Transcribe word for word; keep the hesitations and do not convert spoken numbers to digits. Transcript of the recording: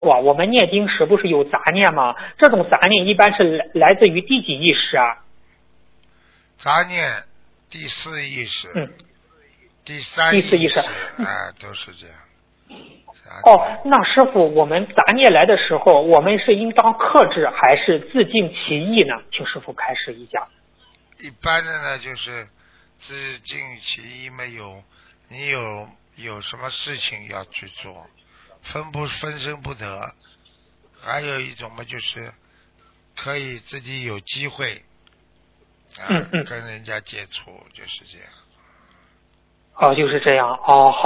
哇，我们念经时不是有杂念吗？这种杂念一般是来来自于第几意识啊？ 杂念第四意识， 嗯， 第三第四意识， 啊，都是这样。 哦，那师傅，我们杂念来的时候，我们是应当克制还是自尽其意呢？请师傅开示一下。 一般的呢，就是自尽其意，没有你有有什么事情要去做，分不分身不得。还有一种嘛，就是可以自己有机会啊， 嗯嗯， 跟人家接触，就是这样。 哦，就是这样哦。好。